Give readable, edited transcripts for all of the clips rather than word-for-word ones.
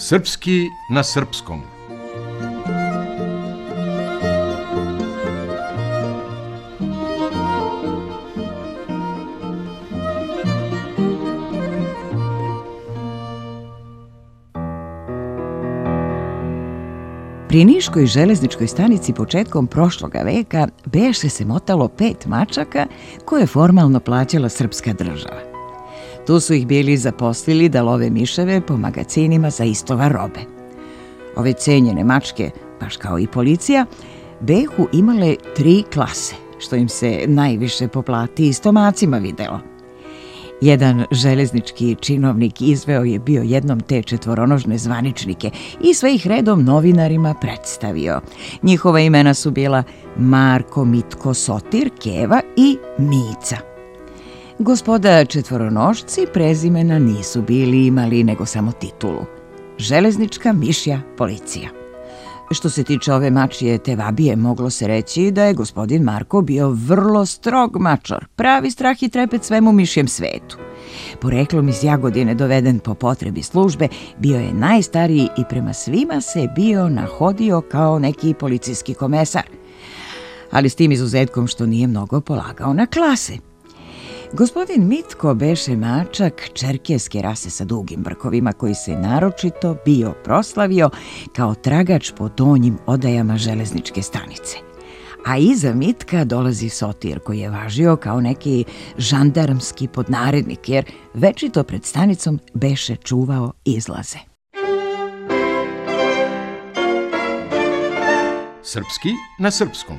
Srpski na srpskom. Pri Niškoj železničkoj stanici početkom prošloga veka beše se motalo 5 mačaka koje je formalno plaćala srpska država. Tu su ih bili zaposlili da love miševe po magacinima za istovar robe. Ove cenjene mačke, baš kao i policija, behu imale 3 klase, što im se najviše po plati i stomacima videlo. Jedan železnički činovnik izveo je bio jednom te četvoronožne zvaničnike i sve ih redom novinarima predstavio. Njihova imena su bila Marko, Mitko, Sotir, Keva i Mica. Gospoda četvoronošci prezimena nisu bili imali nego samo titulu. Železnička mišja policija. Što se tiče ove mačije Tevabije, moglo se reći da je gospodin Marko bio vrlo strog mačor, pravi strah i trepet svemu mišjem svetu. Poreklom iz Jagodine, doveden po potrebi službe, bio je najstariji i prema svima se bio nahodio kao neki policijski komesar, ali s tim izuzetkom što nije mnogo polagao na klase. Gospodin Mitko beše mačak čerkeske rase sa dugim brkovima koji se naročito bio proslavio kao tragač po donjim odajama železničke stanice. A iza Mitka dolazi Sotir koji je važio kao neki žandarmski podnarednik jer večito pred stanicom beše čuvao izlaze. Srpski na srpskom.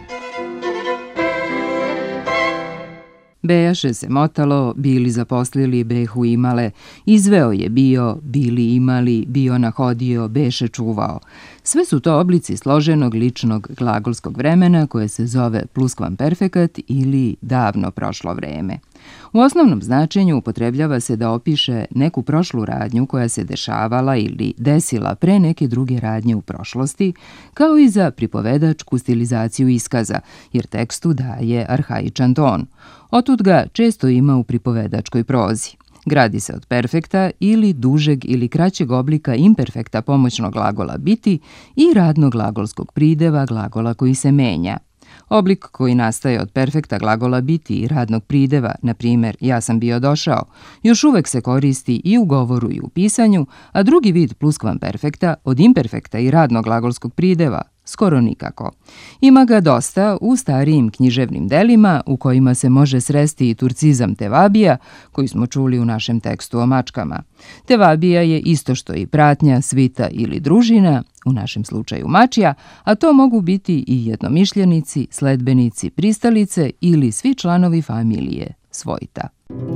Bejaše se motalo, bili zaposlili, behu imale, izveo je bio, bili imali, bio nahodio, beše čuvao. Sve su to oblici složenog ličnog glagolskog vremena koje se zove pluskvamperfekat ili davno prošlo vreme. U osnovnom značenju upotrebljava se da opiše neku prošlu radnju koja se dešavala ili desila pre neke druge radnje u prošlosti, kao i za pripovedačku stilizaciju iskaza, jer tekstu daje arhaičan ton. Otud ga često ima u pripovedačkoj prozi. Gradi se od perfekta ili dužeg ili kraćeg oblika imperfekta pomoćnog glagola biti i radnog glagolskog prideva glagola koji se menja. Oblik koji nastaje od perfekta glagola biti i radnog prideva, na primjer ja sam bio došao, još uvek se koristi i u govoru i u pisanju, a drugi vid pluskvamperfekta od imperfekta i radnog glagolskog prideva skoro nikako. Ima ga dosta u starijim književnim delima u kojima se može sresti i turcizam Tevabija, koji smo čuli u našem tekstu o mačkama. Tevabija je isto što i pratnja, svita ili družina, u našem slučaju mačija, a to mogu biti i jednomišljenici, sledbenici, pristalice ili svi članovi familije, svojta.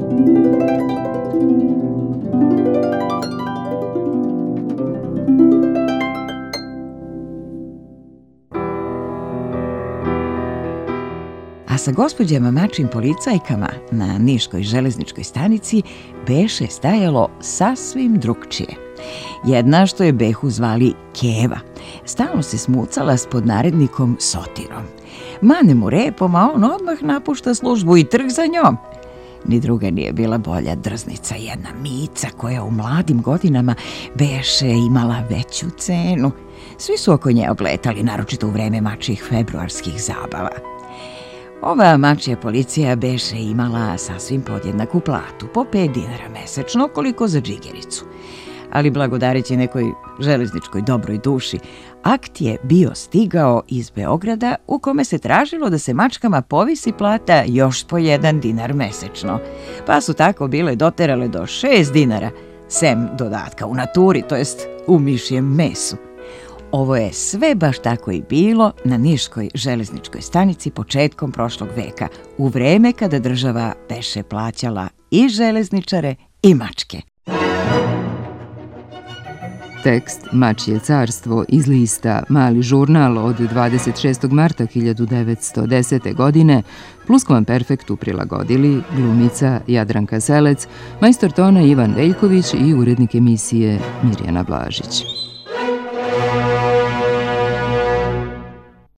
A sa gospođama mačim policajkama na Niškoj železničkoj stanici beše stajalo sasvim drugčije. Jedna što je behu zvali Keva, stalno se smucala s podnarednikom Sotirom. Mane mu repom, a on odmah napušta službu i trg za njom. Ni druga nije bila bolja drznica, jedna Mica koja u mladim godinama beše imala veću cenu. Svi su oko nje obletali, naročito u vreme mačjih februarskih zabava. Ova mačja policija beše imala sasvim podjednaku platu, po 5 dinara mesečno, koliko za džigericu. Ali blagodareći nekoj železničkoj dobroj duši, akt je bio stigao iz Beograda u kome se tražilo da se mačkama povisi plata još po 1 dinar mesečno. Pa su tako bile doterale do 6 dinara, sem dodatka u naturi, to jest u mišjem mesu. Ovo je sve baš tako i bilo na Niškoj železničkoj stanici početkom prošlog veka, u vreme kada država beše plaćala i železničare i mačke. Tekst Mačje carstvo iz lista Mali žurnal od 26. marta 1910. godine pluskvamperfektu prilagodili glumica Jadranka Selec, majstor tona Ivan Veljković i urednik emisije Mirjana Blažić.